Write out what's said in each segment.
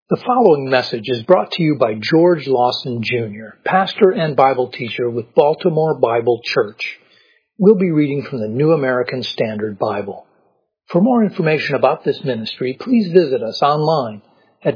The following message is brought to you by George Lawson Jr., pastor and Bible teacher with Baltimore Bible Church. We'll be reading from the New American Standard Bible. For more information about this ministry, please visit us online at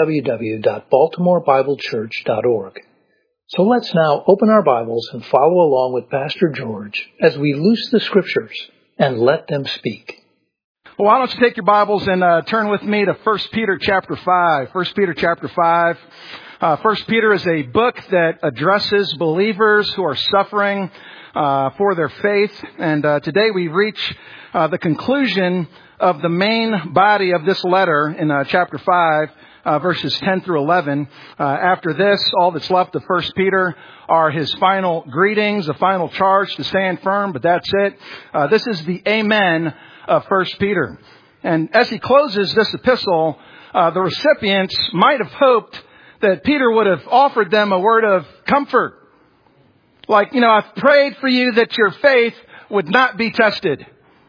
www.baltimorebiblechurch.org. So let's now open our Bibles and follow along with Pastor George as we loose the Scriptures and let them speak. Well, why don't you take your Bibles and turn with me to 1 Peter chapter 5. 1 Peter chapter 5. 1 Peter is a book that addresses believers who are suffering for their faith. And today we reach the conclusion of the main body of this letter in chapter 5, verses 10 through 11. After this, all that's left of 1 Peter are his final greetings, the final charge to stand firm, but that's it. This is the amen of 1 Peter. And as he closes this epistle, the recipients might have hoped that Peter would have offered them a word of comfort. Like, I've prayed for you that your faith would not be tested.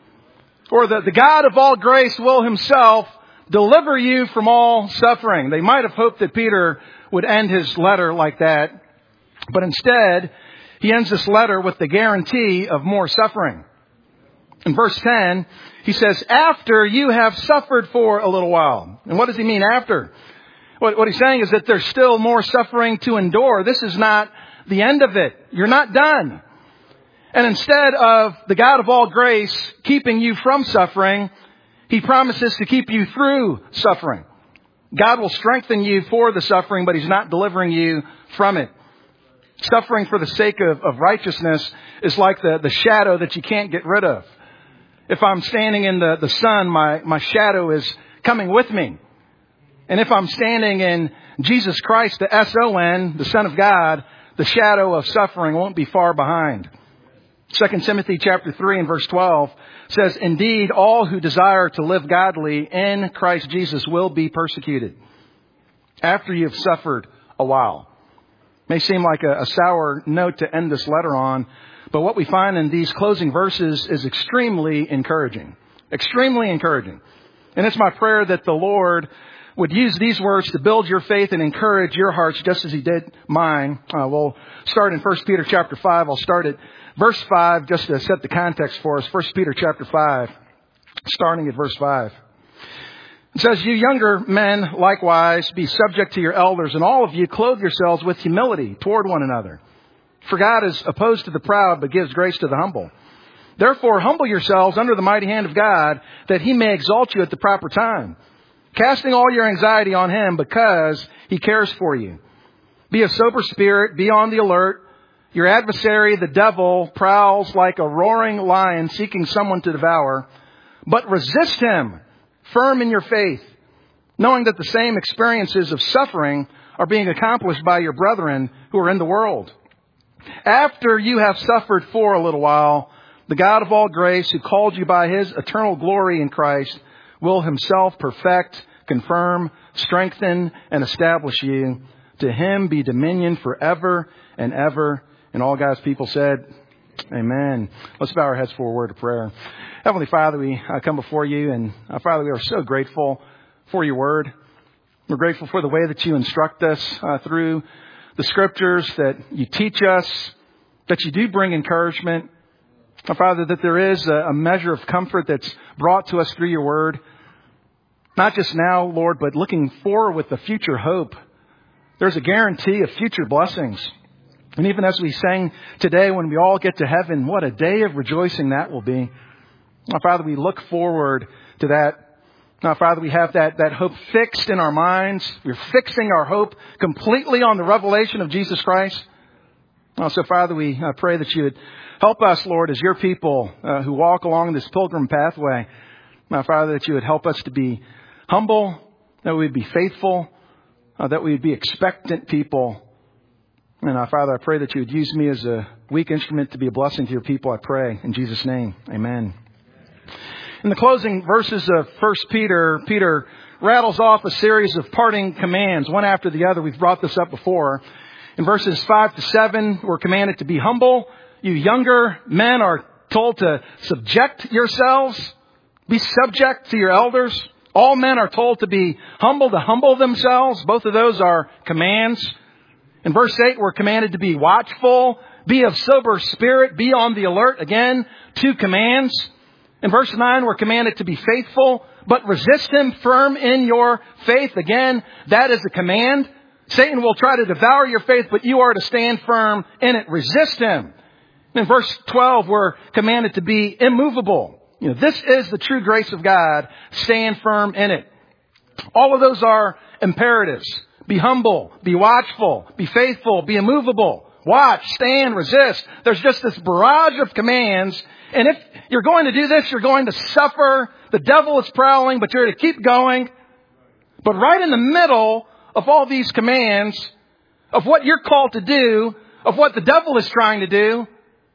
Or that the God of all grace will himself deliver you from all suffering. They might have hoped that Peter would end his letter like that. But instead, he ends this letter with the guarantee of more suffering. In verse 10, he says, after you have suffered for a little while. And what does he mean after? What he's saying is that there's still more suffering to endure. This is not the end of it. You're not done. And instead of the God of all grace keeping you from suffering, he promises to keep you through suffering. God will strengthen you for the suffering, but he's not delivering you from it. Suffering for the sake of righteousness is like the shadow that you can't get rid of. If I'm standing in the sun, my shadow is coming with me. And if I'm standing in Jesus Christ, the S-O-N, the Son of God, the shadow of suffering won't be far behind. 2 Timothy chapter 3 and verse 12 says, indeed, all who desire to live godly in Christ Jesus will be persecuted after you've suffered a while. May seem like a sour note to end this letter on, but what we find in these closing verses is extremely encouraging. Extremely encouraging. And it's my prayer that the Lord would use these words to build your faith and encourage your hearts just as he did mine. We'll start in 1 Peter chapter 5. I'll start at verse 5 just to set the context for us. 1 Peter chapter 5, starting at verse 5. It says, you younger men likewise be subject to your elders, and all of you clothe yourselves with humility toward one another. For God is opposed to the proud, but gives grace to the humble. Therefore, humble yourselves under the mighty hand of God, that he may exalt you at the proper time, casting all your anxiety on him because he cares for you. Be of sober spirit, be on the alert. Your adversary, the devil, prowls like a roaring lion seeking someone to devour. But resist him, firm in your faith, knowing that the same experiences of suffering are being accomplished by your brethren who are in the world. After you have suffered for a little while, the God of all grace, who called you by his eternal glory in Christ, will himself perfect, confirm, strengthen, and establish you. To him be dominion forever and ever. And all God's people said, amen. Let's bow our heads for a word of prayer. Heavenly Father, we come before you, and Father, we are so grateful for your word. We're grateful for the way that you instruct us through the scriptures, that you teach us, that you do bring encouragement. Father, that there is a measure of comfort that's brought to us through your word. Not just now, Lord, but looking forward with the future hope. There's a guarantee of future blessings. And even as we sang today, when we all get to heaven, what a day of rejoicing that will be. Father, we look forward to that. Now, Father, we have that hope fixed in our minds. We're fixing our hope completely on the revelation of Jesus Christ. So, Father, we pray that you would help us, Lord, as your people who walk along this pilgrim pathway. Now, Father, that you would help us to be humble, that we would be faithful, that we would be expectant people. And, Father, I pray that you would use me as a weak instrument to be a blessing to your people. I pray in Jesus' name. Amen. In the closing verses of 1 Peter, Peter rattles off a series of parting commands, one after the other. We've brought this up before. In verses 5 to 7, we're commanded to be humble. You younger men are told to subject yourselves. Be subject to your elders. All men are told to be humble, to humble themselves. Both of those are commands. In verse 8, we're commanded to be watchful, be of sober spirit, be on the alert. Again, 2 commands. In verse 9, we're commanded to be faithful, but resist him firm in your faith. Again, that is a command. Satan will try to devour your faith, but you are to stand firm in it. Resist him. In verse 12, we're commanded to be immovable. This is the true grace of God. Stand firm in it. All of those are imperatives. Be humble, be watchful, be faithful, be immovable. Watch, stand, resist. There's just this barrage of commands. And if you're going to do this, you're going to suffer. The devil is prowling, but you're to keep going. But right in the middle of all these commands, of what you're called to do, of what the devil is trying to do,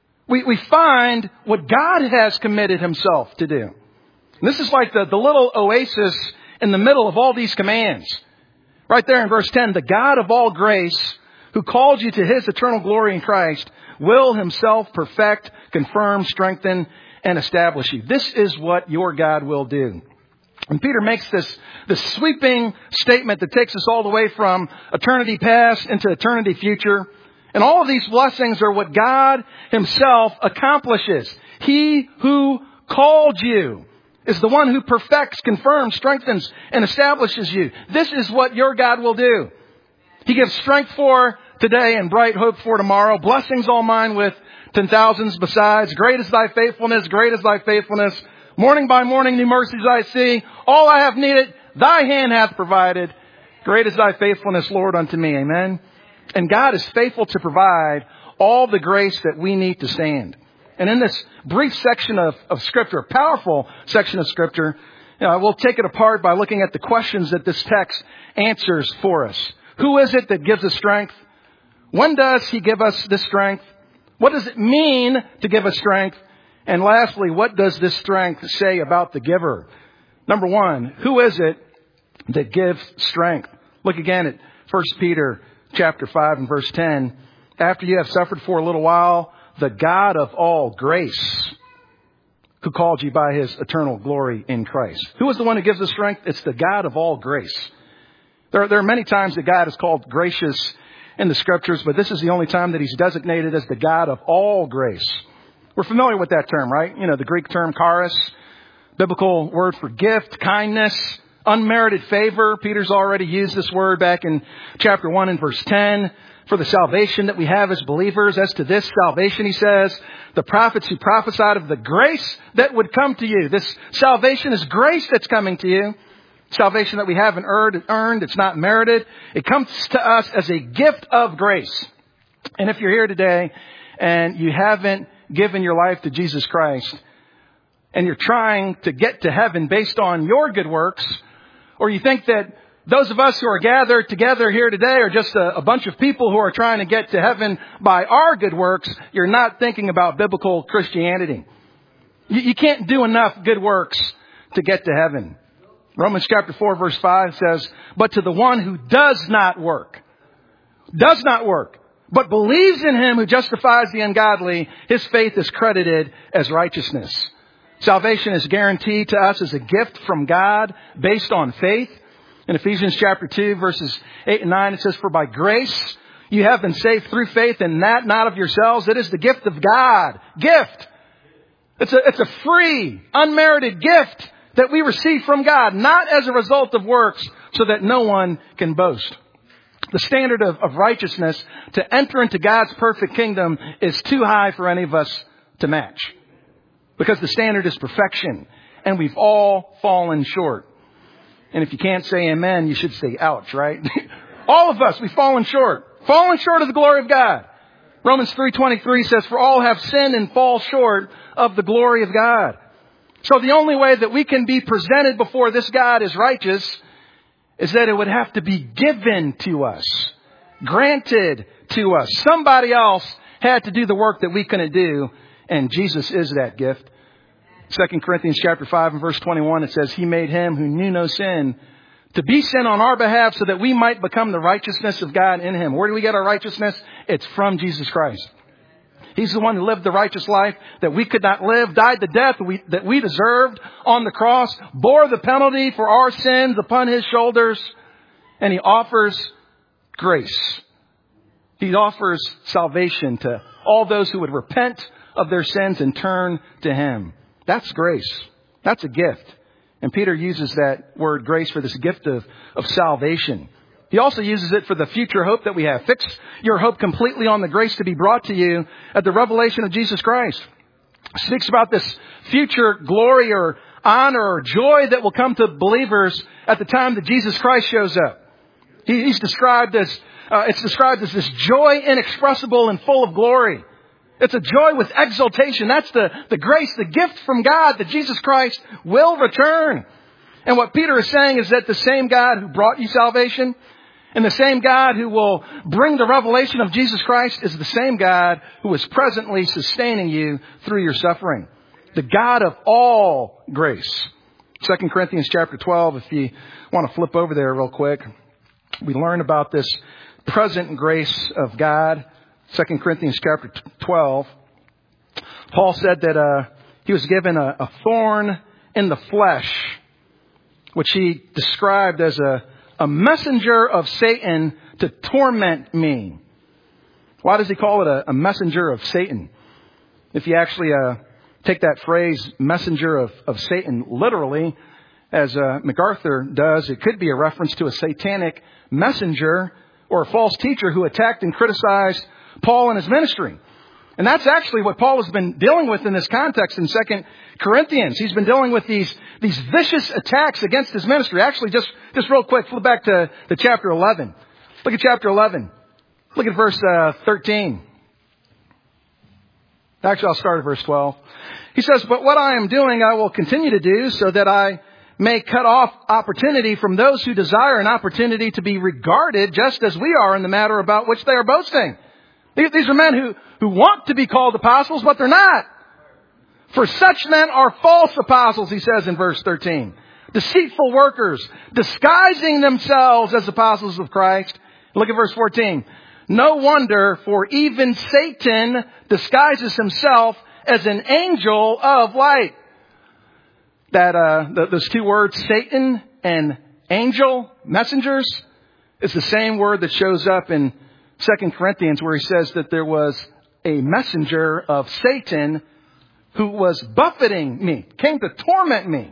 we find what God has committed himself to do. And this is like the little oasis in the middle of all these commands. Right there in verse 10, the God of all grace, who called you to his eternal glory in Christ, will himself perfect, confirm, strengthen, and establish you. This is what your God will do. And Peter makes this sweeping statement that takes us all the way from eternity past into eternity future. And all of these blessings are what God himself accomplishes. He who called you is the one who perfects, confirms, strengthens, and establishes you. This is what your God will do. He gives strength for today and bright hope for tomorrow. Blessings all mine with 10,000s besides. Great is thy faithfulness, great is thy faithfulness. Morning by morning new mercies I see. All I have needed, thy hand hath provided. Great is thy faithfulness, Lord, unto me. Amen. And God is faithful to provide all the grace that we need to stand. And in this brief section of Scripture, a powerful section of Scripture, we'll take it apart by looking at the questions that this text answers for us. Who is it that gives us strength? When does he give us this strength? What does it mean to give us strength? And lastly, what does this strength say about the giver? Number one, who is it that gives strength? Look again at 1 Peter chapter 5 and verse 10. After you have suffered for a little while, the God of all grace, who called you by his eternal glory in Christ. Who is the one who gives us strength? It's the God of all grace. There are many times that God is called gracious in the Scriptures, but this is the only time that he's designated as the God of all grace. We're familiar with that term, right? The Greek term charis, biblical word for gift, kindness, unmerited favor. Peter's already used this word back in chapter 1 and verse 10 for the salvation that we have as believers. As to this salvation, he says, the prophets who prophesied of the grace that would come to you. This salvation is grace that's coming to you. Salvation that we haven't earned. It's not merited. It comes to us as a gift of grace. And if you're here today and you haven't given your life to Jesus Christ, and you're trying to get to heaven based on your good works, or you think that those of us who are gathered together here today are just a bunch of people who are trying to get to heaven by our good works, you're not thinking about biblical Christianity. You can't do enough good works to get to heaven. Romans chapter 4 verse 5 says, but to the one who does not work, but believes in him who justifies the ungodly, his faith is credited as righteousness. Salvation is guaranteed to us as a gift from God based on faith. In Ephesians chapter 2 verses 8 and 9 it says, for by grace you have been saved through faith, and that not of yourselves. It is the gift of God. Gift. It's a free, unmerited gift that we receive from God, not as a result of works, so that no one can boast. The standard of righteousness to enter into God's perfect kingdom is too high for any of us to match. Because the standard is perfection, and we've all fallen short. And if you can't say amen, you should say ouch, right? All of us, we've fallen short. Fallen short of the glory of God. Romans 3:23 says, for all have sinned and fall short of the glory of God. So the only way that we can be presented before this God as righteous is that it would have to be given to us, granted to us. Somebody else had to do the work that we couldn't do, and Jesus is that gift. 2 Corinthians chapter 5 and verse 21, it says, he made him who knew no sin to be sin on our behalf so that we might become the righteousness of God in him. Where do we get our righteousness? It's from Jesus Christ. He's the one who lived the righteous life that we could not live, died the death that we deserved on the cross, bore the penalty for our sins upon His shoulders, and He offers grace. He offers salvation to all those who would repent of their sins and turn to Him. That's grace. That's a gift. And Peter uses that word grace for this gift of salvation. He also uses it for the future hope that we have. Fix your hope completely on the grace to be brought to you at the revelation of Jesus Christ. He speaks about this future glory or honor or joy that will come to believers at the time that Jesus Christ shows up. He's described as, it's described as this joy inexpressible and full of glory. It's a joy with exaltation. That's the grace, the gift from God that Jesus Christ will return. And what Peter is saying is that the same God who brought you salvation and the same God who will bring the revelation of Jesus Christ is the same God who is presently sustaining you through your suffering. The God of all grace. 2 Corinthians chapter 12, if you want to flip over there real quick. We learn about this present grace of God. 2 Corinthians chapter 12. Paul said that he was given a thorn in the flesh, which he described as a messenger of Satan to torment me. Why does he call it a messenger of Satan? If you actually take that phrase, messenger of Satan, literally, as MacArthur does, it could be a reference to a satanic messenger or a false teacher who attacked and criticized Paul and his ministry. And that's actually what Paul has been dealing with in this context in 2 Corinthians. He's been dealing with these vicious attacks against his ministry. Actually, just real quick, flip back to chapter 11. Look at chapter 11. Look at verse 13. Actually, I'll start at verse 12. He says, "But what I am doing, I will continue to do so that I may cut off opportunity from those who desire an opportunity to be regarded just as we are in the matter about which they are boasting." These are men who want to be called apostles, but they're not. "For such men are false apostles," he says in verse 13. "Deceitful workers, disguising themselves as apostles of Christ." Look at verse 14. "No wonder, for even Satan disguises himself as an angel of light." Those two words, Satan and angel, messengers, is the same word that shows up in 2 Corinthians, where he says that there was a messenger of Satan who was buffeting me, came to torment me.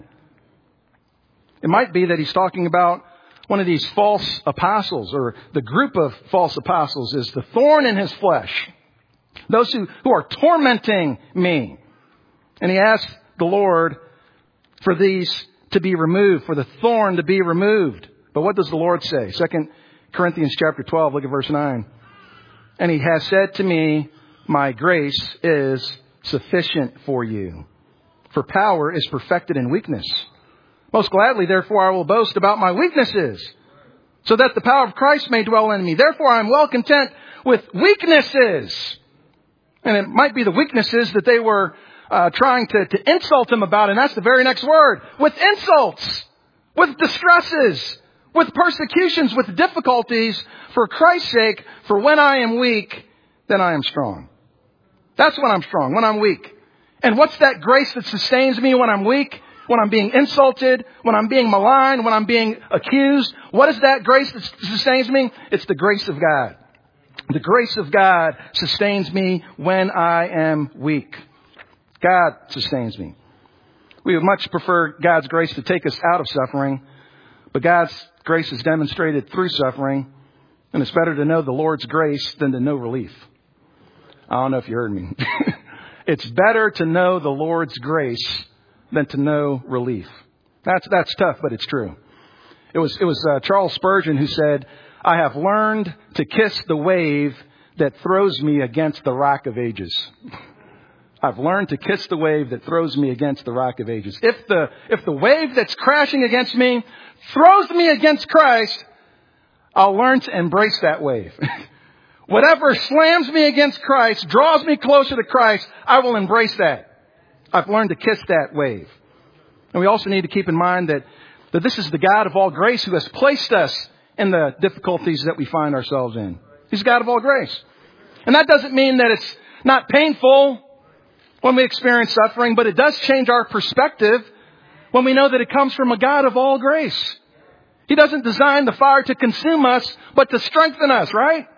It might be that he's talking about one of these false apostles, or the group of false apostles is the thorn in his flesh. Those who are tormenting me. And he asked the Lord for these to be removed, for the thorn to be removed. But what does the Lord say? 2 Corinthians chapter 12, look at verse 9. "And he has said to me, my grace is sufficient for you, for power is perfected in weakness. Most gladly, therefore, I will boast about my weaknesses, so that the power of Christ may dwell in me. Therefore, I am well content with weaknesses." And it might be the weaknesses that they were trying to insult him about. And that's the very next word. With insults, with distresses, with persecutions, with difficulties, for Christ's sake, for when I am weak, then I am strong. That's when I'm strong, when I'm weak. And what's that grace that sustains me when I'm weak? When I'm being insulted, when I'm being maligned, when I'm being accused? What is that grace that sustains me? It's the grace of God. The grace of God sustains me when I am weak. God sustains me. We would much prefer God's grace to take us out of suffering, but God's grace is demonstrated through suffering, and it's better to know the Lord's grace than to know relief. I don't know if you heard me. It's better to know the Lord's grace than to know relief. That's tough, but it's true. It was Charles Spurgeon who said, "I have learned to kiss the wave that throws me against the rock of ages." I've learned to kiss the wave that throws me against the rock of ages. If the wave that's crashing against me throws me against Christ, I'll learn to embrace that wave. Whatever slams me against Christ, draws me closer to Christ, I will embrace that. I've learned to kiss that wave. And we also need to keep in mind that this is the God of all grace who has placed us in the difficulties that we find ourselves in. He's the God of all grace. And that doesn't mean that it's not painful when we experience suffering, but it does change our perspective when we know that it comes from a God of all grace. He doesn't design the fire to consume us, but to strengthen us, right?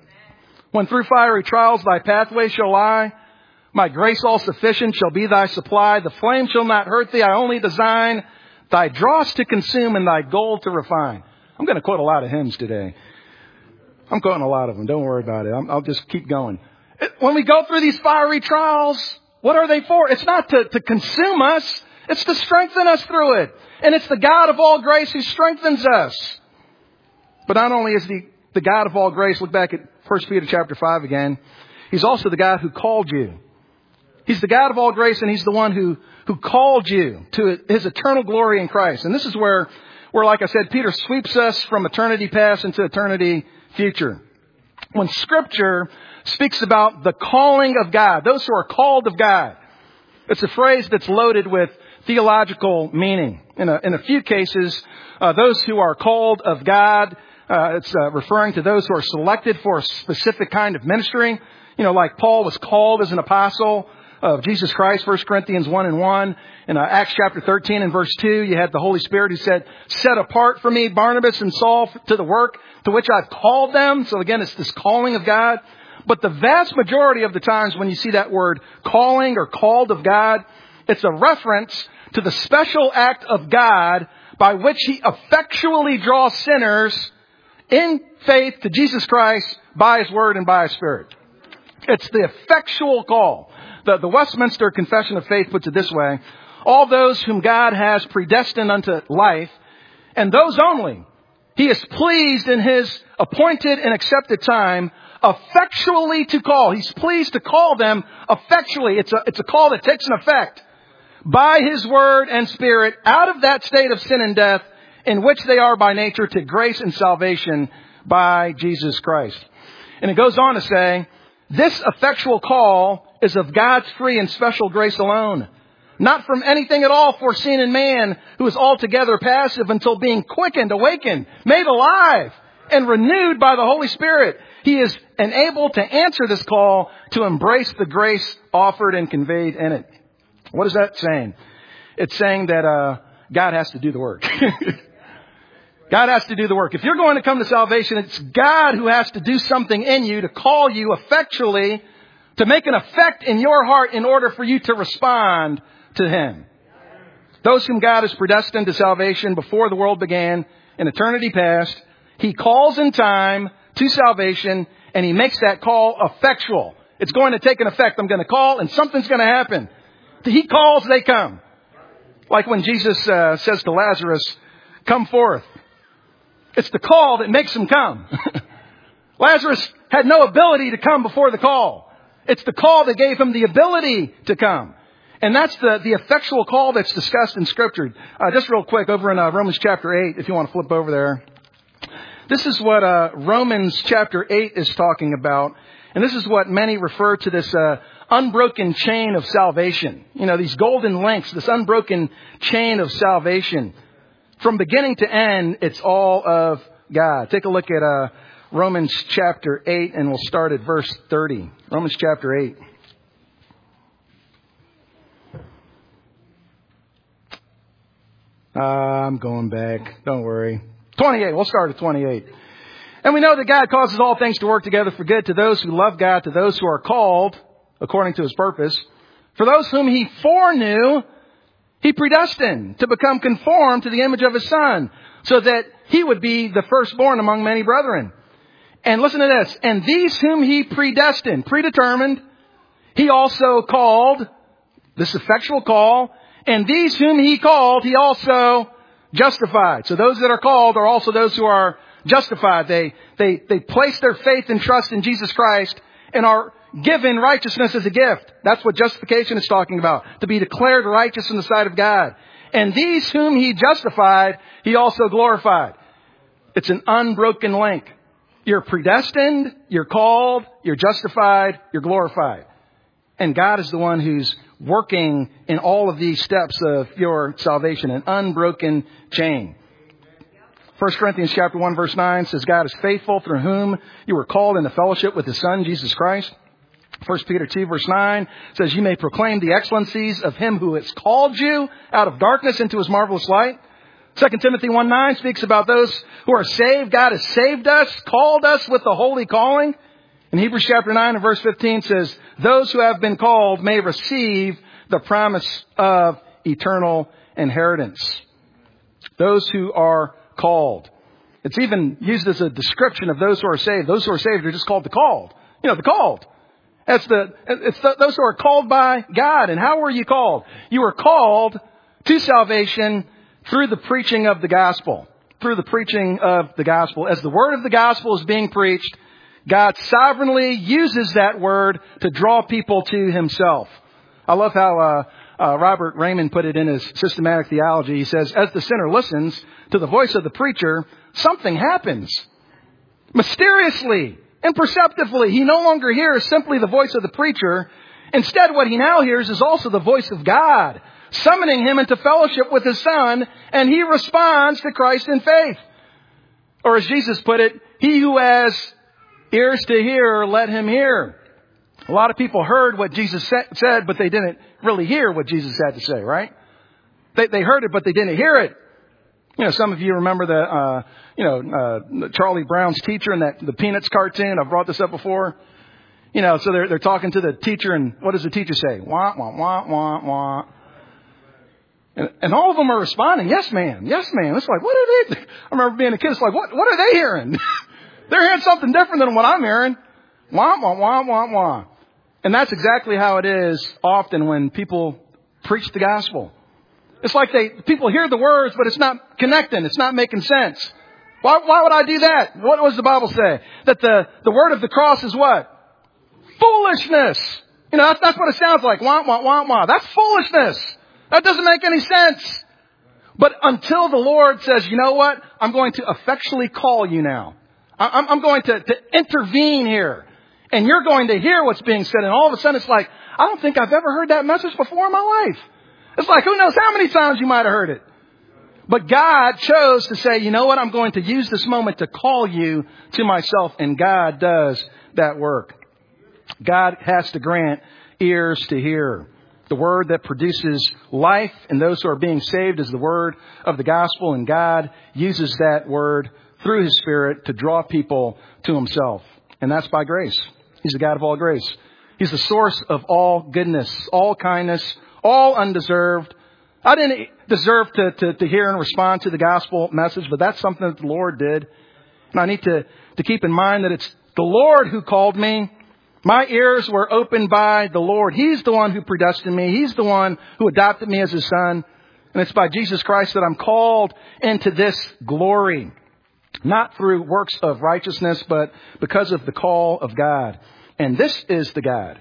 When through fiery trials thy pathway shall lie, my grace all sufficient shall be thy supply. The flame shall not hurt thee, I only design thy dross to consume and thy gold to refine. I'm going to quote a lot of hymns today. I'm quoting a lot of them. Don't worry about it. I'll just keep going. When we go through these fiery trials, what are they for? It's not to consume us. It's to strengthen us through it. And it's the God of all grace who strengthens us. But not only is the God of all grace, look back at 1 Peter chapter 5 again. He's also the God who called you. He's the God of all grace, and He's the one who called you to His eternal glory in Christ. And this is where, like I said, Peter sweeps us from eternity past into eternity future. When Scripture speaks about the calling of God, those who are called of God, it's a phrase that's loaded with theological meaning. In a few cases, those who are called of God, it's referring to those who are selected for a specific kind of ministry. You know, like Paul was called as an apostle of Jesus Christ, 1 Corinthians 1:1. In Acts chapter 13 and verse 2, you had the Holy Spirit who said, set apart for me Barnabas and Saul to the work to which I've called them. So again, it's this calling of God. But the vast majority of the times when you see that word calling or called of God, it's a reference to the special act of God by which He effectually draws sinners in faith to Jesus Christ by His Word and by His Spirit. It's the effectual call. The Westminster Confession of Faith puts it this way: all those whom God has predestined unto life, and those only, He is pleased in His appointed and accepted time effectually to call. He's pleased to call them effectually. It's a call that takes an effect by His Word and Spirit out of that state of sin and death in which they are by nature to grace and salvation by Jesus Christ. And it goes on to say, this effectual call is of God's free and special grace alone, not from anything at all foreseen in man, who is altogether passive until being quickened, awakened, made alive, and renewed by the Holy Spirit. He is enabled to answer this call to embrace the grace offered and conveyed in it. What is that saying? It's saying that God has to do the work. God has to do the work. If you're going to come to salvation, it's God who has to do something in you to call you effectually, to make an effect in your heart in order for you to respond to Him. Those whom God has predestined to salvation before the world began, in eternity past, He calls in time to salvation, and He makes that call effectual. It's going to take an effect. I'm going to call, and something's going to happen. He calls, they come. Like when Jesus says to Lazarus, come forth. It's the call that makes him come. Lazarus had no ability to come before the call. It's the call that gave him the ability to come. And that's the effectual call that's discussed in Scripture. Just real quick, over in Romans chapter 8, if you want to flip over there. This is what Romans chapter 8 is talking about. And this is what many refer to this unbroken chain of salvation. You know, these golden links, this unbroken chain of salvation. From beginning to end, it's all of God. Take a look at Romans chapter 8, and we'll start at verse 30. Romans chapter 8. I'm going back. Don't worry. 28. We'll start at 28. And we know that God causes all things to work together for good to those who love God, to those who are called according to His purpose. For those whom He foreknew, He predestined to become conformed to the image of His Son, so that He would be the firstborn among many brethren. And listen to this. And these whom He predestined, predetermined, He also called, this effectual call. And these whom He called, He also justified. So those that are called are also those who are justified. They place their faith and trust in Jesus Christ and are given righteousness as a gift. That's what justification is talking about. To be declared righteous in the sight of God. And these whom He justified, He also glorified. It's an unbroken link. You're predestined, you're called, you're justified, you're glorified. And God is the one who's working in all of these steps of your salvation. An unbroken chain. 1 Corinthians chapter 1 verse 9 says, God is faithful, through whom you were called into fellowship with His Son, Jesus Christ. 1 Peter 2 verse 9 says, you may proclaim the excellencies of him who has called you out of darkness into his marvelous light. 2 Timothy 1:9 speaks about those who are saved. God has saved us, called us with the holy calling. And Hebrews chapter 9 and verse 15 says, those who have been called may receive the promise of eternal inheritance. Those who are called. It's even used as a description of those who are saved. Those who are saved are just called the called. You know, the called. It's those who are called by God. And how were you called? You were called to salvation through the preaching of the gospel. Through the preaching of the gospel. As the word of the gospel is being preached, God sovereignly uses that word to draw people to himself. I love how Robert Raymond put it in his systematic theology. He says, as the sinner listens to the voice of the preacher, something happens. Mysteriously, imperceptibly, he no longer hears simply the voice of the preacher. Instead, what he now hears is also the voice of God, summoning him into fellowship with his Son, and he responds to Christ in faith. Or as Jesus put it, he who has ears to hear, let him hear. A lot of people heard what Jesus said, but they didn't really hear what Jesus had to say, right? They heard it, but they didn't hear it. You know, some of you remember Charlie Brown's teacher in the Peanuts cartoon. I've brought this up before. You know, so they're talking to the teacher, and what does the teacher say? Wah, wah, wah, wah, wah. And all of them are responding, yes, ma'am, yes, ma'am. It's like, what are they? I remember being a kid. It's like, what are they hearing? They're hearing something different than what I'm hearing. Wah, wah, wah, wah, wah. And that's exactly how it is often when people preach the gospel. It's like people hear the words, but it's not connecting. It's not making sense. Why would I do that? What does the Bible say? That the word of the cross is what? Foolishness. You know, that's what it sounds like. Wah, wah, wah, wah. That's foolishness. That doesn't make any sense. But until the Lord says, you know what? I'm going to effectually call you now. I'm going to intervene here. And you're going to hear what's being said. And all of a sudden it's like, I don't think I've ever heard that message before in my life. It's like, who knows how many times you might have heard it. But God chose to say, you know what? I'm going to use this moment to call you to myself. And God does that work. God has to grant ears to hear. The word that produces life and those who are being saved is the word of the gospel. And God uses that word through his Spirit to draw people to himself. And that's by grace. He's the God of all grace. He's the source of all goodness, all kindness, all undeserved. I didn't deserve to hear and respond to the gospel message, but that's something that the Lord did. And I need to keep in mind that it's the Lord who called me. My ears were opened by the Lord. He's the one who predestined me. He's the one who adopted me as his son. And it's by Jesus Christ that I'm called into this glory. Not through works of righteousness, but because of the call of God. And this is the God.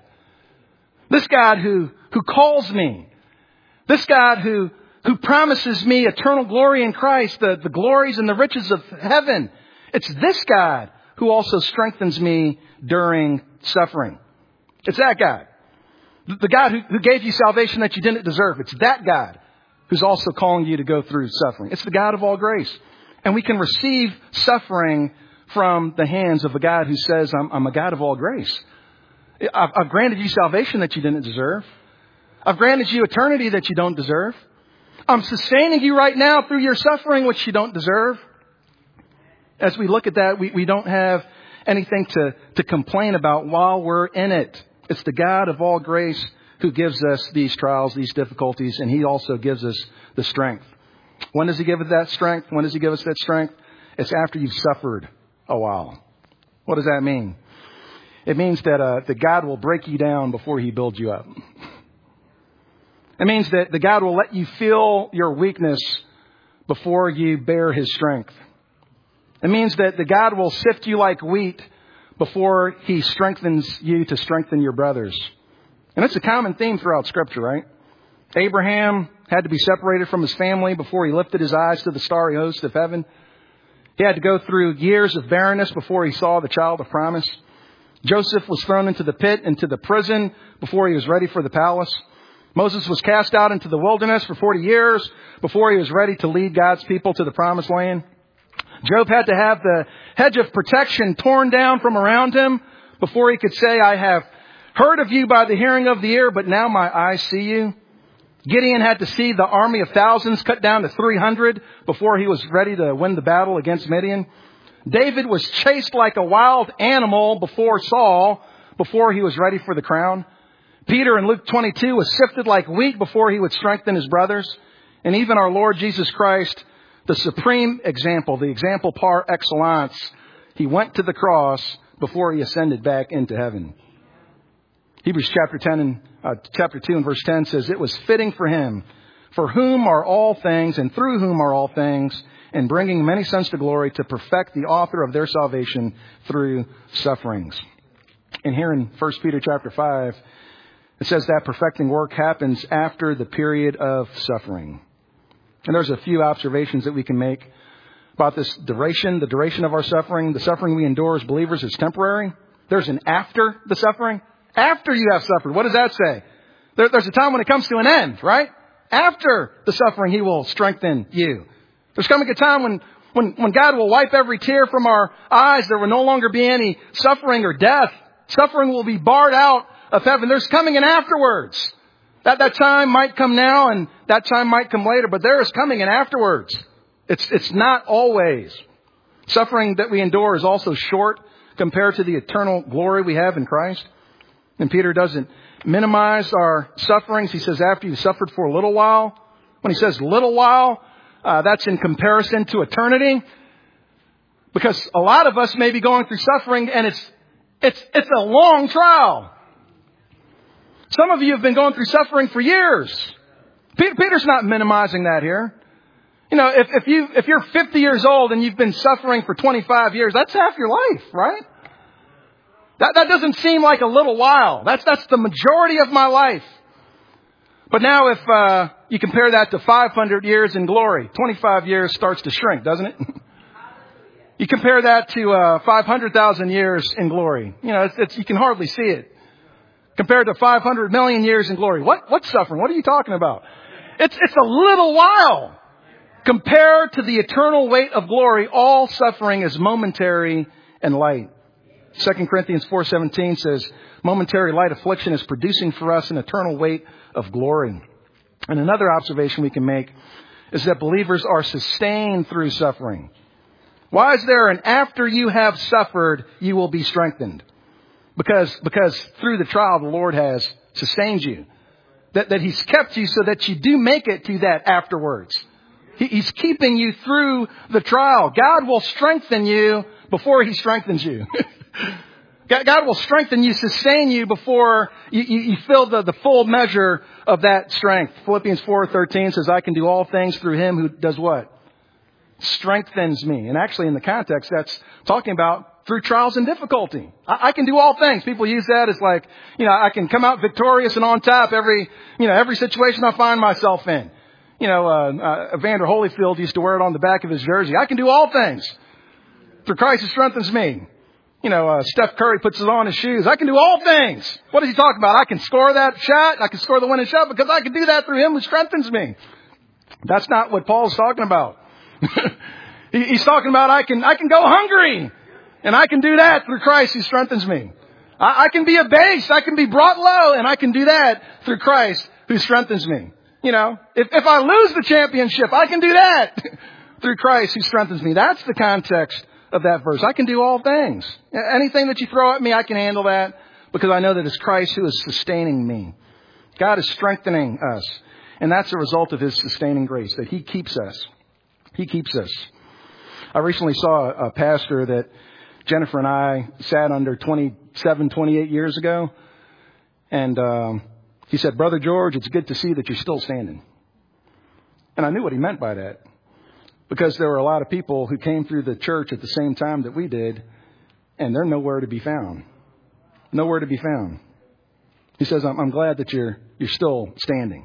This God who calls me. This God who promises me eternal glory in Christ, the glories and the riches of heaven. It's this God who also strengthens me during suffering. It's that God. The God who gave you salvation that you didn't deserve. It's that God who's also calling you to go through suffering. It's the God of all grace. And we can receive suffering from the hands of a God who says, I'm a God of all grace. I've granted you salvation that you didn't deserve. I've granted you eternity that you don't deserve. I'm sustaining you right now through your suffering, which you don't deserve. As we look at that, we don't have anything to complain about while we're in it. It's the God of all grace who gives us these trials, these difficulties, and he also gives us the strength. When does he give us that strength? When does he give us that strength? It's after you've suffered a while. What does that mean? It means that God will break you down before he builds you up. It means that the God will let you feel your weakness before you bear his strength. It means that the God will sift you like wheat before he strengthens you to strengthen your brothers. And it's a common theme throughout Scripture, right? Abraham had to be separated from his family before he lifted his eyes to the starry host of heaven. He had to go through years of barrenness before he saw the child of promise. Joseph was thrown into the pit, into the prison, before he was ready for the palace. Moses was cast out into the wilderness for 40 years before he was ready to lead God's people to the promised land. Job had to have the hedge of protection torn down from around him before he could say, I have Heard of you by the hearing of the ear, but now my eyes see you. Gideon had to see the army of thousands cut down to 300 before he was ready to win the battle against Midian. David was chased like a wild animal before Saul, before he was ready for the crown. Peter in Luke 22 was sifted like wheat before he would strengthen his brothers. And even our Lord Jesus Christ, the supreme example, the example par excellence, he went to the cross before he ascended back into heaven. Hebrews chapter 2 and verse 10 says, it was fitting for him, for whom are all things and through whom are all things, and bringing many sons to glory, to perfect the author of their salvation through sufferings. And here in 1 Peter chapter 5, it says that perfecting work happens after the period of suffering. And there's a few observations that we can make about this duration, the duration of our suffering. The suffering we endure as believers is temporary. There's an after the suffering. After you have suffered. What does that say? There's a time when it comes to an end, right? After the suffering, He will strengthen you. There's coming a time when God will wipe every tear from our eyes. There will no longer be any suffering or death. Suffering will be barred out of heaven. There's coming an afterwards. That time might come now and that time might come later, but there is coming an afterwards. It's not always. Suffering that we endure is also short compared to the eternal glory we have in Christ. And Peter doesn't minimize our sufferings. He says after you've suffered for a little while. When he says little while, that's in comparison to eternity. Because a lot of us may be going through suffering and it's a long trial. Some of you have been going through suffering for years. Peter's not minimizing that here. You know, if you're 50 years old and you've been suffering for 25 years, that's half your life, right? That doesn't seem like a little while. That's the majority of my life. But now if you compare that to 500 years in glory, 25 years starts to shrink, doesn't it? You compare that to 500,000 years in glory. You know, you can hardly see it. Compared to 500 million years in glory. What's suffering? What are you talking about? It's a little while. Compared to the eternal weight of glory, all suffering is momentary and light. 2 Corinthians 4:17 says, momentary light affliction is producing for us an eternal weight of glory. And another observation we can make is that believers are sustained through suffering. Why is there an after you have suffered, you will be strengthened? Because through the trial, the Lord has sustained you. That He's kept you so that you do make it to that afterwards. He's keeping you through the trial. God will strengthen you before He strengthens you. God will strengthen you, sustain you before you feel the full measure of that strength. Philippians 4:13 says, I can do all things through Him who does what? Strengthens me. And actually in the context, that's talking about through trials and difficulty. I can do all things. People use that as like, you know, I can come out victorious and on top every situation I find myself in. You know, Evander Holyfield used to wear it on the back of his jersey. I can do all things through Christ who strengthens me. You know, Steph Curry puts it on his shoes. I can do all things. What is he talking about? I can score that shot. I can score the winning shot because I can do that through Him who strengthens me. That's not what Paul's talking about. He's talking about I can go hungry. And I can do that through Christ who strengthens me. I can be abased. I can be brought low. And I can do that through Christ who strengthens me. You know, if I lose the championship, I can do that through Christ who strengthens me. That's the context of that verse. I can do all things. Anything that you throw at me, I can handle that because I know that it's Christ who is sustaining me. God is strengthening us. And that's a result of His sustaining grace, that He keeps us. He keeps us. I recently saw a pastor that Jennifer and I sat under 28 years ago. And he said, Brother George, it's good to see that you're still standing. And I knew what he meant by that. Because there were a lot of people who came through the church at the same time that we did, and they're nowhere to be found. Nowhere to be found. He says, I'm glad that you're still standing.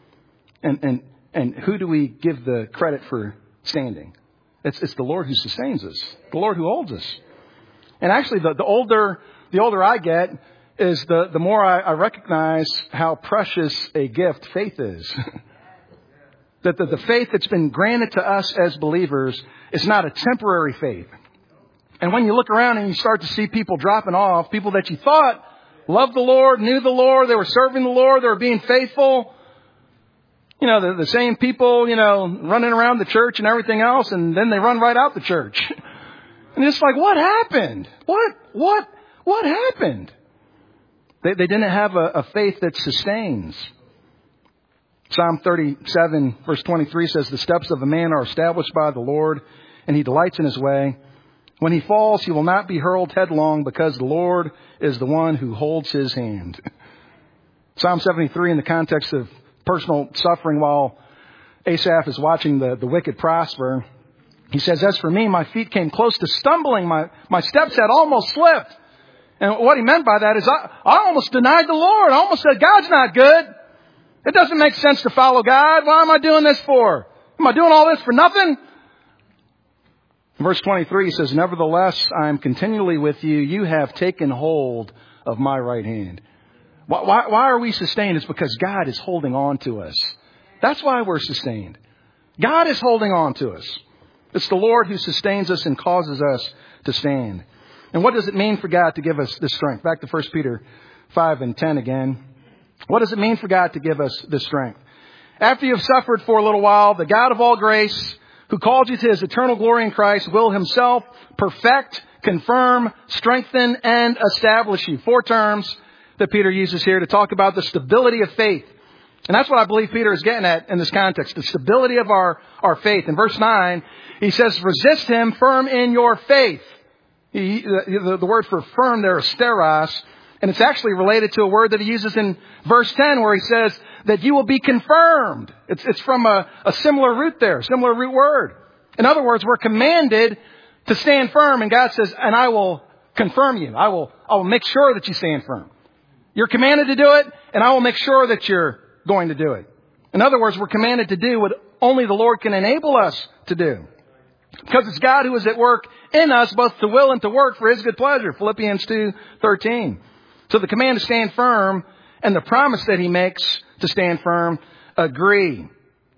And who do we give the credit for standing? It's the Lord who sustains us. The Lord who holds us. And actually, the older I get, is the more I recognize how precious a gift faith is. That the faith that's been granted to us as believers is not a temporary faith. And when you look around and you start to see people dropping off, people that you thought loved the Lord, knew the Lord, they were serving the Lord, they were being faithful. You know, the same people, you know, running around the church and everything else, and then they run right out the church. And it's like, what happened? What happened? They didn't have a faith that sustains. Psalm 37 verse 23 says, the steps of a man are established by the Lord, and he delights in his way. When he falls, he will not be hurled headlong, because the Lord is the one who holds his hand. Psalm 73 in the context of personal suffering while Asaph is watching the wicked prosper. He says, as for me, my feet came close to stumbling. My steps had almost slipped. And what he meant by that is I almost denied the Lord. I almost said, God's not good. It doesn't make sense to follow God. Why am I doing this for? Am I doing all this for nothing? Verse 23 says, nevertheless, I am continually with you. You have taken hold of my right hand. Why are we sustained? It's because God is holding on to us. That's why we're sustained. God is holding on to us. It's the Lord who sustains us and causes us to stand. And what does it mean for God to give us this strength? Back to 1 Peter 5 and 10 again. What does it mean for God to give us this strength? After you have suffered for a little while, the God of all grace, who called you to his eternal glory in Christ, will himself perfect, confirm, strengthen, and establish you. 4 terms that Peter uses here to talk about the stability of faith. And that's what I believe Peter is getting at in this context, the stability of our faith. In verse 9, he says, resist him firm in your faith. The word for firm there is steros, and it's actually related to a word that he uses in verse 10 where he says that you will be confirmed. It's from a similar root there, similar root word. In other words, we're commanded to stand firm, and God says, and I will confirm you. I will make sure that you stand firm. You're commanded to do it, and I will make sure that you're going to do it. In other words, we're commanded to do what only the Lord can enable us to do. Because it's God who is at work in us, both to will and to work for his good pleasure. Philippians 2:13. So the command to stand firm and the promise that he makes to stand firm agree.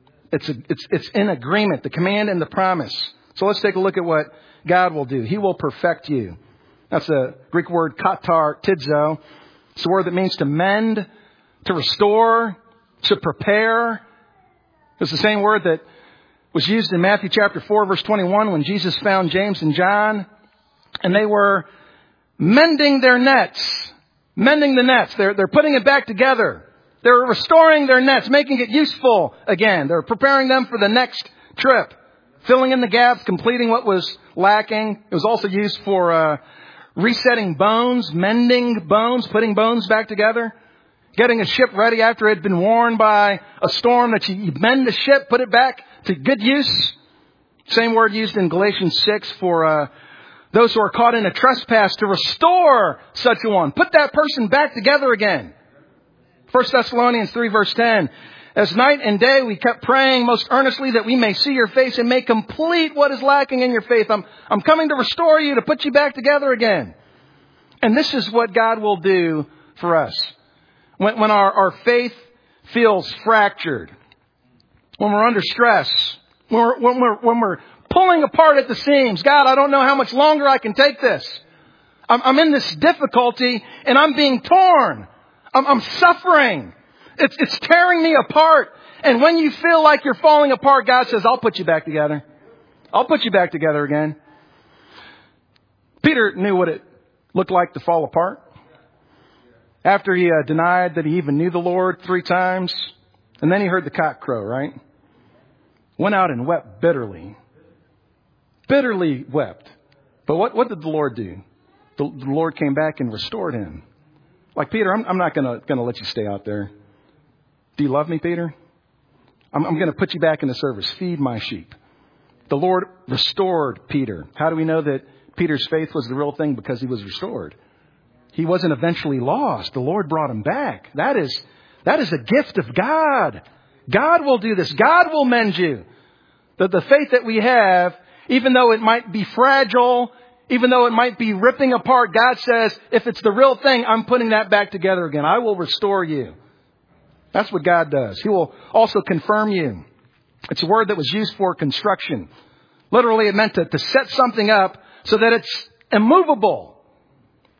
It's in agreement, the command and the promise. So let's take a look at what God will do. He will perfect you. That's the Greek word katar tidzo. It's a word that means to mend, to restore, to prepare. It's the same word that was used in Matthew chapter 4, verse 21, when Jesus found James and John, and they were mending their nets. Mending the nets. They're putting it back together. They're restoring their nets, making it useful again. They're preparing them for the next trip, filling in the gaps, completing what was lacking. It was also used for resetting bones, mending bones, putting bones back together. Getting a ship ready after it had been worn by a storm, that you mend the ship, put it back to good use. Same word used in Galatians 6 for those who are caught in a trespass, to restore such a one. Put that person back together again. 1 Thessalonians 3 verse 10. As night and day we kept praying most earnestly that we may see your face and may complete what is lacking in your faith. I'm coming to restore you, to put you back together again. And this is what God will do for us. When our faith feels fractured, when we're under stress, when we're pulling apart at the seams. God, I don't know how much longer I can take this. I'm in this difficulty and I'm being torn. I'm suffering. It's tearing me apart. And when you feel like you're falling apart, God says, I'll put you back together. I'll put you back together again. Peter knew what it looked like to fall apart. After he denied that he even knew the Lord 3 times. And then he heard the cock crow, right? Went out and wept bitterly. Bitterly wept. But what did the Lord do? The Lord came back and restored him. Like, Peter, I'm not going to let you stay out there. Do you love me, Peter? I'm going to put you back in the service. Feed my sheep. The Lord restored Peter. How do we know that Peter's faith was the real thing? Because he was restored. He wasn't eventually lost. The Lord brought him back. That is a gift of God. God will do this. God will mend you. The faith that we have, even though it might be fragile, even though it might be ripping apart, God says, if it's the real thing, I'm putting that back together again. I will restore you. That's what God does. He will also confirm you. It's a word that was used for construction. Literally, it meant to set something up so that it's immovable.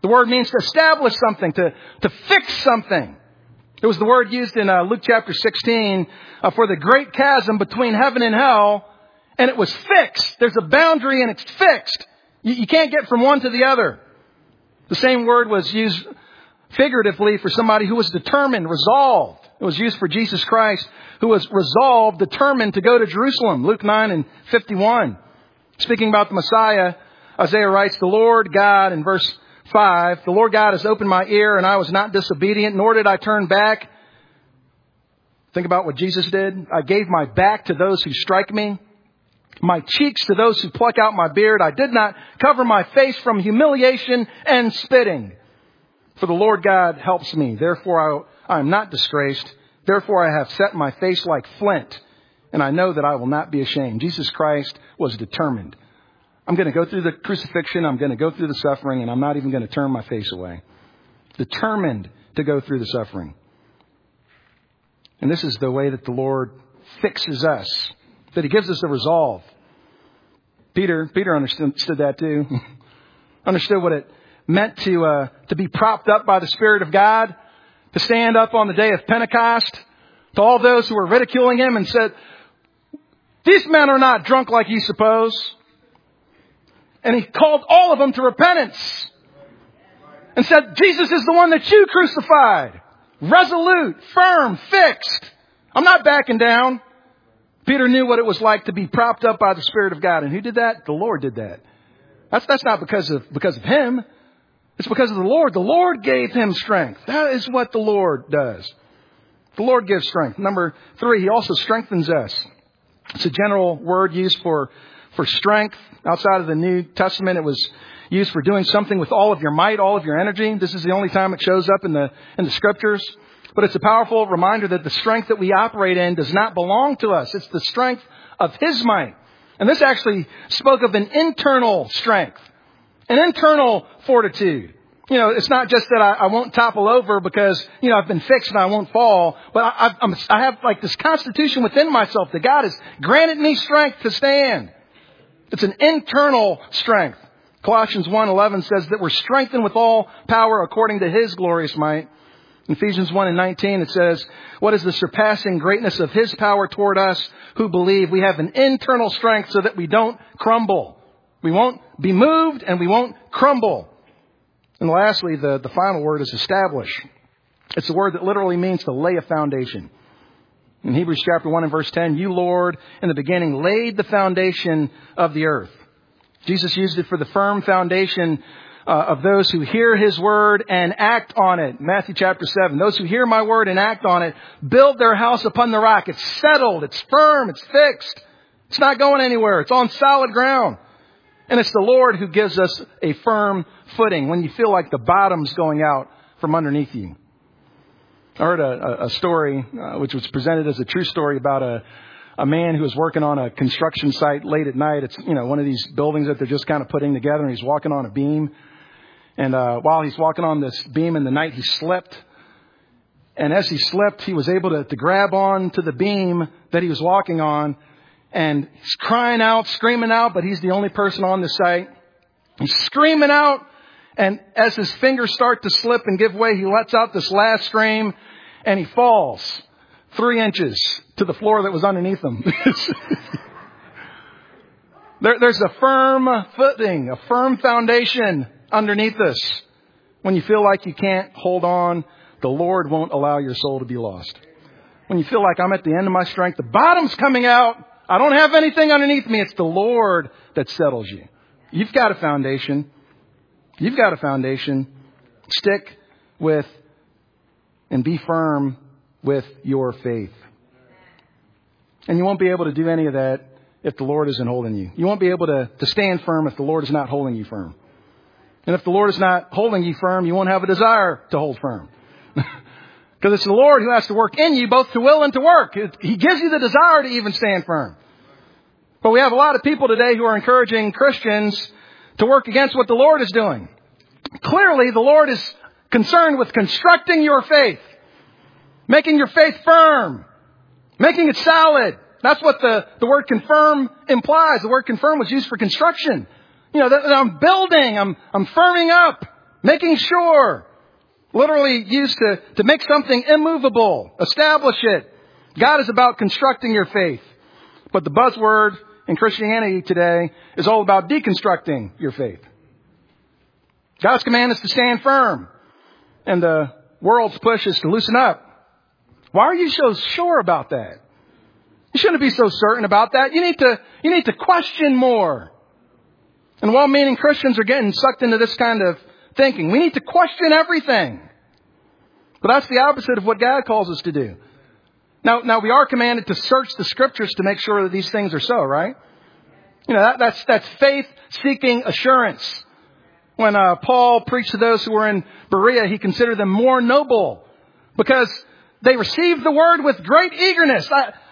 The word means to establish something, to fix something. It was the word used in Luke chapter 16 for the great chasm between heaven and hell, and it was fixed. There's a boundary and it's fixed. You can't get from one to the other. The same word was used figuratively for somebody who was determined, resolved. It was used for Jesus Christ, who was resolved, determined to go to Jerusalem. Luke 9:51. Speaking about the Messiah, Isaiah writes, the Lord God, in verse 5, the Lord God has opened my ear and I was not disobedient, nor did I turn back. Think about what Jesus did. I gave my back to those who strike me, my cheeks to those who pluck out my beard. I did not cover my face from humiliation and spitting. For the Lord God helps me. Therefore I am not disgraced. Therefore I have set my face like flint, and I know that I will not be ashamed. Jesus Christ was determined. I'm going to go through the crucifixion. I'm going to go through the suffering, and I'm not even going to turn my face away. Determined to go through the suffering. And this is the way that the Lord fixes us, that He gives us the resolve. Peter understood that too. Understood what it meant to be propped up by the Spirit of God, to stand up on the day of Pentecost to all those who were ridiculing him and said, these men are not drunk like you suppose. And he called all of them to repentance and said, Jesus is the one that you crucified. Resolute, firm, fixed. I'm not backing down. Peter knew what it was like to be propped up by the Spirit of God. And who did that? The Lord did that. That's not because of him. It's because of the Lord. The Lord gave him strength. That is what the Lord does. The Lord gives strength. Number 3, He also strengthens us. It's a general word used for strength. Outside of the New Testament, it was used for doing something with all of your might, all of your energy. This is the only time it shows up in the Scriptures. But it's a powerful reminder that the strength that we operate in does not belong to us. It's the strength of His might. And this actually spoke of an internal strength, an internal fortitude. You know, it's not just that I won't topple over because, you know, I've been fixed and I won't fall. But I have like this constitution within myself that God has granted me strength to stand. It's an internal strength. Colossians 1:11 says that we're strengthened with all power according to His glorious might. In Ephesians 1:19 it says, what is the surpassing greatness of His power toward us who believe? We have an internal strength so that we don't crumble. We won't be moved and we won't crumble. And lastly, the final word is establish. It's a word that literally means to lay a foundation. In Hebrews chapter 1 and verse 10, you, Lord, in the beginning laid the foundation of the earth. Jesus used it for the firm foundation of those who hear His word and act on it. Matthew chapter 7, those who hear my word and act on it build their house upon the rock. It's settled, it's firm, it's fixed. It's not going anywhere. It's on solid ground. And it's the Lord who gives us a firm footing when you feel like the bottom's going out from underneath you. I heard a story which was presented as a true story about a man who was working on a construction site late at night. It's, you know, one of these buildings that they're just kind of putting together, and he's walking on a beam. And while he's walking on this beam in the night, he slipped. And as he slipped, he was able to grab on to the beam that he was walking on. And he's crying out, screaming out, but he's the only person on the site. He's screaming out. And as his fingers start to slip and give way, he lets out this last scream and he falls 3 inches to the floor that was underneath him. There's a firm footing, a firm foundation underneath us. When you feel like you can't hold on, the Lord won't allow your soul to be lost. When you feel like I'm at the end of my strength, the bottom's coming out, I don't have anything underneath me, it's the Lord that settles you. You've got a foundation. You've got a foundation. Stick with and be firm with your faith. And you won't be able to do any of that if the Lord isn't holding you. You won't be able to stand firm if the Lord is not holding you firm. And if the Lord is not holding you firm, you won't have a desire to hold firm. Because it's the Lord who has to work in you both to will and to work. He gives you the desire to even stand firm. But we have a lot of people today who are encouraging Christians to work against what the Lord is doing. Clearly, the Lord is concerned with constructing your faith, making your faith firm, making it solid. That's what the word confirm implies. The word confirm was used for construction. You know, that I'm building, I'm firming up. Making sure. Literally used to make something immovable. Establish it. God is about constructing your faith. But the buzzword in Christianity today is all about deconstructing your faith. God's command is to stand firm. And the world's push is to loosen up. Why are you so sure about that? You shouldn't be so certain about that. You need to question more. And well-meaning Christians are getting sucked into this kind of thinking. We need to question everything. But that's the opposite of what God calls us to do. Now we are commanded to search the Scriptures to make sure that these things are so, right? You know, that's faith-seeking assurance. When Paul preached to those who were in Berea, he considered them more noble because they received the word with great eagerness.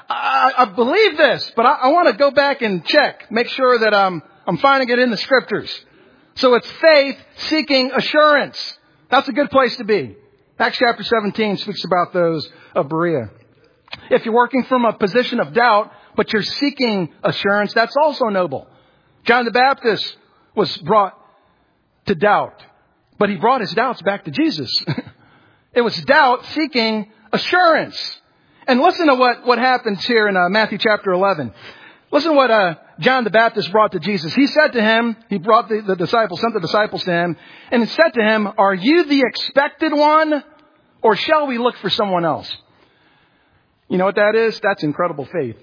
I believe this, but I want to go back and check, make sure that I'm finding it in the Scriptures. So it's faith-seeking assurance. That's a good place to be. Acts chapter 17 speaks about those of Berea. If you're working from a position of doubt, but you're seeking assurance, that's also noble. John the Baptist was brought to doubt, but he brought his doubts back to Jesus. It was doubt seeking assurance. And listen to what happens here in Matthew chapter 11. Listen to what John the Baptist brought to Jesus. He said to him, he brought the disciples, sent the disciples to him, and he said to him, "Are you the expected one, or shall we look for someone else?" You know what that is? That's incredible faith.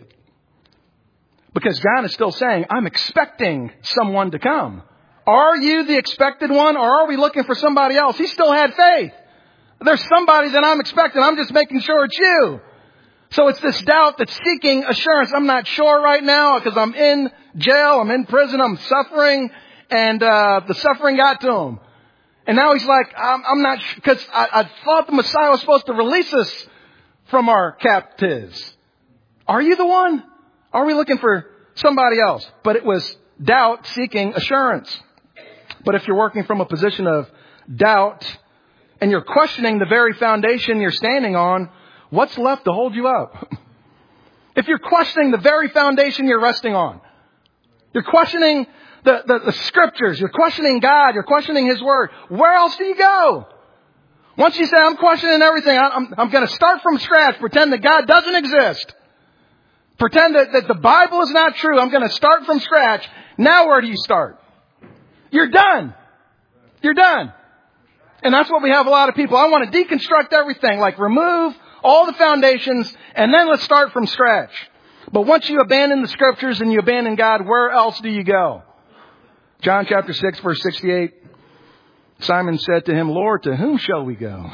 Because John is still saying, I'm expecting someone to come. Are you the expected one, or are we looking for somebody else? He still had faith. There's somebody that I'm expecting. I'm just making sure it's you. So it's this doubt that's seeking assurance. I'm not sure right now because I'm in jail. I'm in prison. I'm suffering. And the suffering got to him. And now he's like, I'm not sure because I thought the Messiah was supposed to release us from our captives. Are you the one? Are we looking for somebody else? But it was doubt seeking assurance. But if you're working from a position of doubt and you're questioning the very foundation you're standing on, what's left to hold you up? If you're questioning the very foundation you're resting on, you're questioning the Scriptures, you're questioning God, you're questioning His Word, where else do you go? Once you say, I'm questioning everything, I'm going to start from scratch, pretend that God doesn't exist. Pretend that the Bible is not true. I'm going to start from scratch. Now where do you start? You're done. You're done. And that's what we have a lot of people. I want to deconstruct everything, like remove all the foundations, and then let's start from scratch. But once you abandon the Scriptures and you abandon God, where else do you go? John chapter 6, verse 68. Simon said to him, "Lord, to whom shall we go?"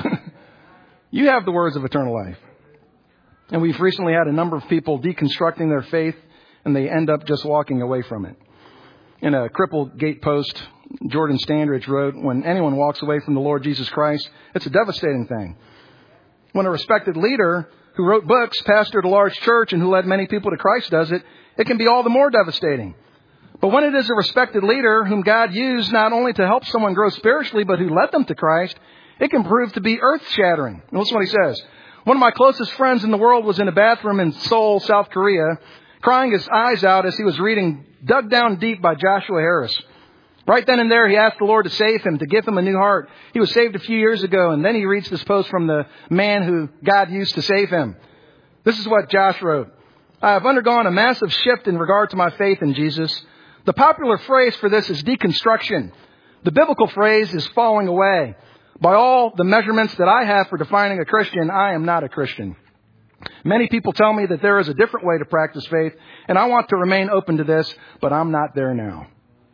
You have the words of eternal life. And we've recently had a number of people deconstructing their faith, and they end up just walking away from it. In a crippled gate post, Jordan Standridge wrote, "When anyone walks away from the Lord Jesus Christ, it's a devastating thing. When a respected leader who wrote books, pastored a large church, and who led many people to Christ does it, it can be all the more devastating. But when it is a respected leader whom God used not only to help someone grow spiritually, but who led them to Christ, it can prove to be earth-shattering." And listen to what he says. "One of my closest friends in the world was in a bathroom in Seoul, South Korea, crying his eyes out as he was reading Dug Down Deep by Joshua Harris. Right then and there, he asked the Lord to save him, to give him a new heart. He was saved a few years ago, and then he reads this post from the man who God used to save him. This is what Josh wrote. "I have undergone a massive shift in regard to my faith in Jesus. The popular phrase for this is deconstruction. The biblical phrase is falling away. By all the measurements that I have for defining a Christian, I am not a Christian. Many people tell me that there is a different way to practice faith, and I want to remain open to this, but I'm not there now."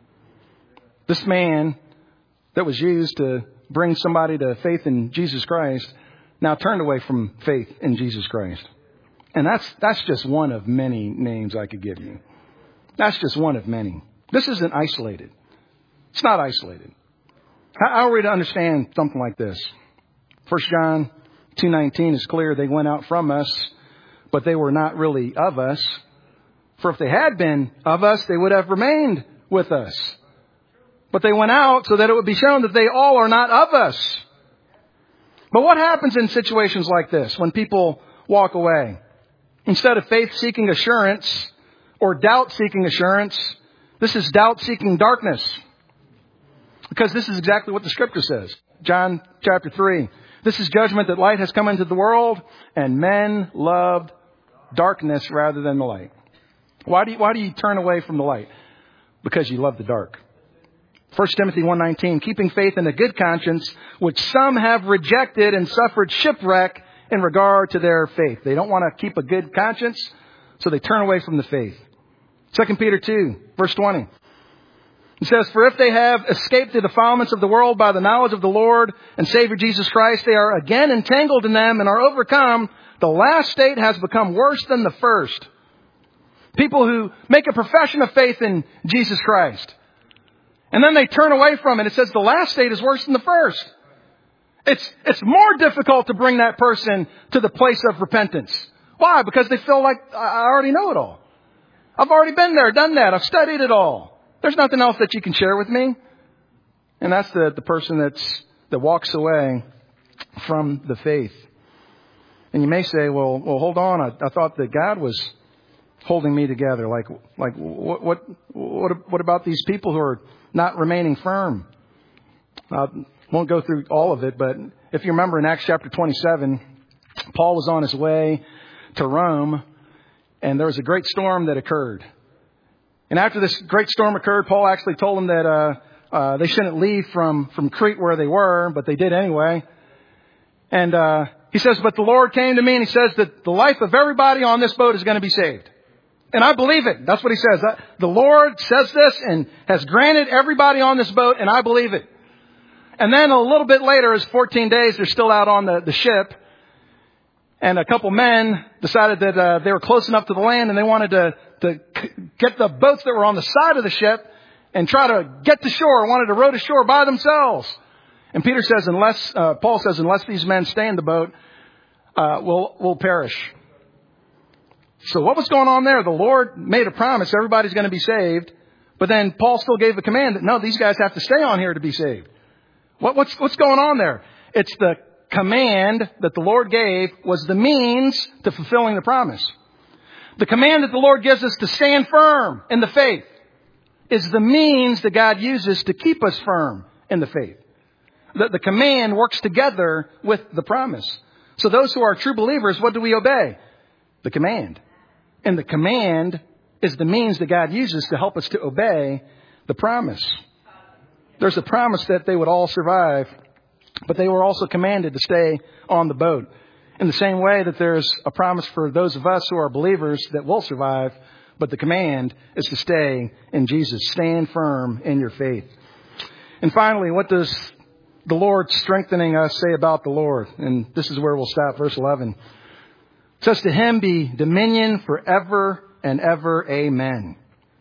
This man that was used to bring somebody to faith in Jesus Christ now turned away from faith in Jesus Christ. And that's just one of many names I could give you. That's just one of many. This isn't isolated. It's not isolated. How are we to understand something like this? 1 John 2:19 is clear. They went out from us, but they were not really of us. For if they had been of us, they would have remained with us. But they went out so that it would be shown that they all are not of us. But what happens in situations like this when people walk away? Instead of faith-seeking assurance or doubt-seeking assurance, this is doubt-seeking darkness. Because this is exactly what the Scripture says. John chapter 3. This is judgment, that light has come into the world, and men loved darkness rather than the light. Why do you turn away from the light? Because you love the dark. 1 Timothy 1:19, keeping faith in a good conscience, which some have rejected and suffered shipwreck in regard to their faith. They don't want to keep a good conscience, so they turn away from the faith. 2 Peter 2, verse 20. It says, for if they have escaped the defilements of the world by the knowledge of the Lord and Savior Jesus Christ, they are again entangled in them and are overcome. The last state has become worse than the first. People who make a profession of faith in Jesus Christ, and then they turn away from it. It says the last state is worse than the first. It's more difficult to bring that person to the place of repentance. Why? Because they feel like, I already know it all. I've already been there, done that. I've studied it all. There's nothing else that you can share with me. And that's the person that walks away from the faith. And you may say, well, hold on. I thought that God was holding me together. Like what about these people who are not remaining firm? I won't go through all of it, but if you remember in Acts chapter 27, Paul was on his way to Rome, and there was a great storm that occurred. And after this great storm occurred, Paul actually told them that they shouldn't leave from Crete where they were, but they did anyway. And he says, but the Lord came to me and he says that the life of everybody on this boat is going to be saved. And I believe it. That's what he says. The Lord says this and has granted everybody on this boat, and I believe it. And then a little bit later, it's 14 days, they're still out on the ship. And a couple men decided that they were close enough to the land and they wanted to get the boats that were on the side of the ship and try to get to shore, wanted to row to shore by themselves. And Paul says, unless these men stay in the boat, we'll perish. So what was going on there? The Lord made a promise everybody's going to be saved, but then Paul still gave a command that no, these guys have to stay on here to be saved. What's going on there? It's the command that the Lord gave was the means to fulfilling the promise. The command that the Lord gives us to stand firm in the faith is the means that God uses to keep us firm in the faith. The command works together with the promise. So those who are true believers, what do we obey? The command. And the command is the means that God uses to help us to obey the promise. There's a promise that they would all survive, but they were also commanded to stay on the boat. In the same way that there's a promise for those of us who are believers that will survive, but the command is to stay in Jesus. Stand firm in your faith. And finally, what does the Lord strengthening us say about the Lord? And this is where we'll stop, verse 11. It says, to him be dominion forever and ever. Amen.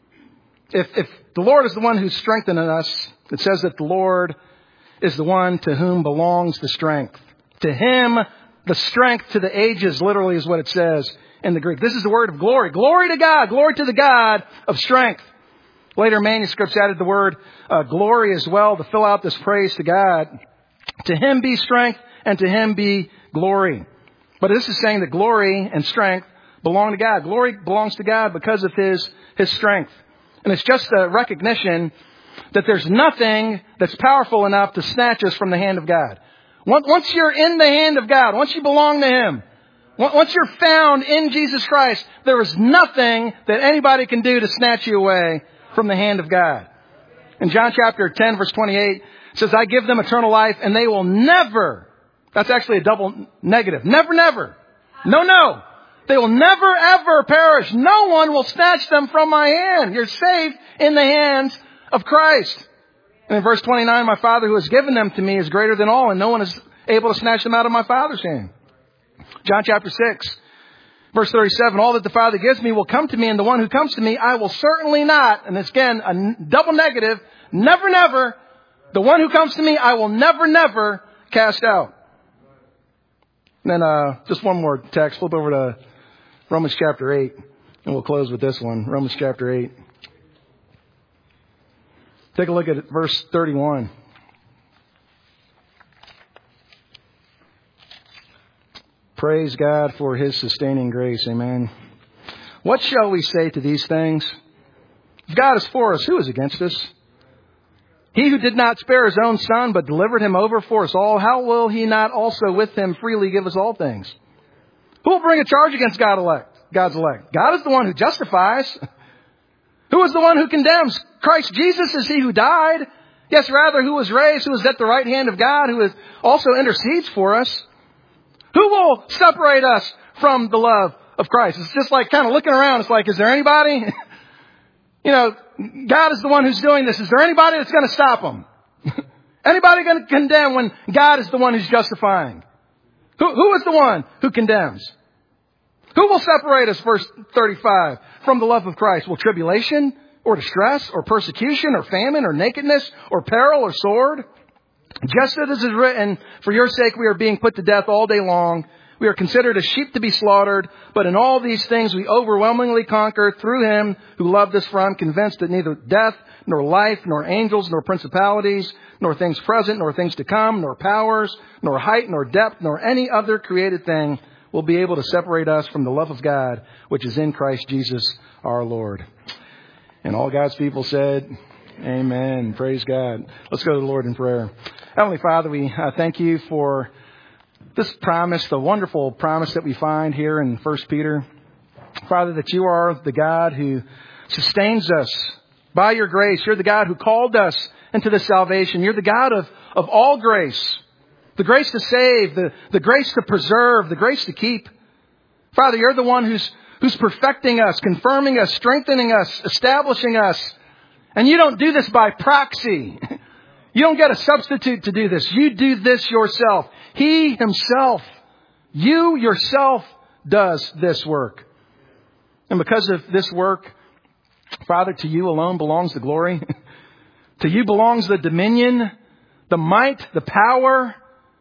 If the Lord is the one who's strengthening us, it says that the Lord is the one to whom belongs the strength. To him, the strength to the ages, literally is what it says in the Greek. This is the word of glory. Glory to God. Glory to the God of strength. Later manuscripts added the word glory as well to fill out this praise to God. To him be strength and to him be glory. But this is saying that glory and strength belong to God. Glory belongs to God because of his strength. And it's just a recognition that there's nothing that's powerful enough to snatch us from the hand of God. Once you're in the hand of God, once you belong to him, once you're found in Jesus Christ, there is nothing that anybody can do to snatch you away from the hand of God. In John chapter 10, verse 28, it says, I give them eternal life and they will never, that's actually a double negative, never. No. They will never ever perish. No one will snatch them from my hand. You're safe in the hands of Christ. And in verse 29, my Father who has given them to me is greater than all, and no one is able to snatch them out of my Father's hand. John chapter 6, verse 37, all that the Father gives me will come to me, and the one who comes to me I will certainly not, and it's again a double negative, never, the one who comes to me I will never cast out. And then just one more text, flip over to Romans chapter 8, and we'll close with this one, Romans chapter 8. Take a look at verse 31. Praise God for his sustaining grace. Amen. What shall we say to these things? If God is for us, who is against us? He who did not spare his own Son, but delivered him over for us all, how will he not also with him freely give us all things? Who will bring a charge against God's elect? God is the one who justifies. Who is the one who condemns? Christ Jesus is he who died. Yes, rather, who was raised, who is at the right hand of God, who also intercedes for us. Who will separate us from the love of Christ? It's just like kind of looking around. It's like, is there anybody? God is the one who's doing this. Is there anybody that's going to stop him? Anybody going to condemn when God is the one who's justifying? Who is the one who condemns? Who will separate us, verse 35, from the love of Christ? Will tribulation or distress or persecution or famine or nakedness or peril or sword? Just as it is written, for your sake we are being put to death all day long. We are considered as sheep to be slaughtered, but in all these things we overwhelmingly conquer through him who loved us, for I'm convinced that neither death, nor life, nor angels, nor principalities, nor things present, nor things to come, nor powers, nor height, nor depth, nor any other created thing will be able to separate us from the love of God, which is in Christ Jesus our Lord. And all God's people said, amen. Praise God. Let's go to the Lord in prayer. Heavenly Father, we thank you for this promise, the wonderful promise that we find here in 1 Peter. Father, that you are the God who sustains us by your grace. You're the God who called us into this salvation. You're the God of all grace. The grace to save, the grace to preserve, the grace to keep. Father, you're the one who's perfecting us, confirming us, strengthening us, establishing us. And you don't do this by proxy. You don't get a substitute to do this. You do this yourself. He himself, you yourself does this work. And because of this work, Father, to you alone belongs the glory. To you belongs the dominion, the might, the power,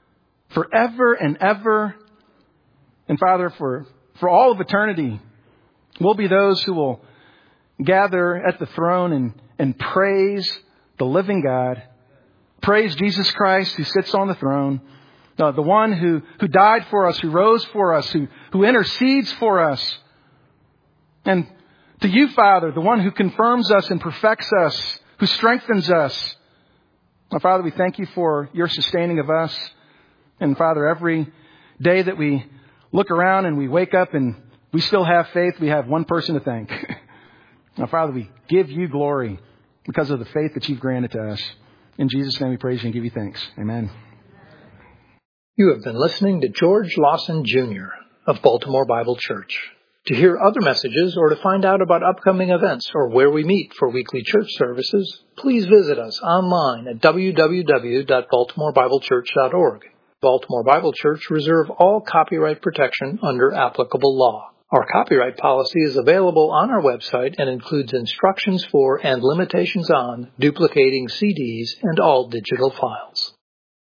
forever and ever. And Father, for all of eternity, we'll be those who will gather at the throne and praise the living God. Praise Jesus Christ who sits on the throne. The one who died for us, who rose for us, who intercedes for us. And to you, Father, the one who confirms us and perfects us, who strengthens us. Now, Father, we thank you for your sustaining of us. And Father, every day that we look around and we wake up and we still have faith, we have one person to thank. Now, Father, we give you glory because of the faith that you've granted to us. In Jesus' name we praise you and give you thanks. Amen. You have been listening to George Lawson Jr. of Baltimore Bible Church. To hear other messages or to find out about upcoming events or where we meet for weekly church services, please visit us online at www.baltimorebiblechurch.org. Baltimore Bible Church reserve all copyright protection under applicable law. Our copyright policy is available on our website and includes instructions for and limitations on duplicating CDs and all digital files.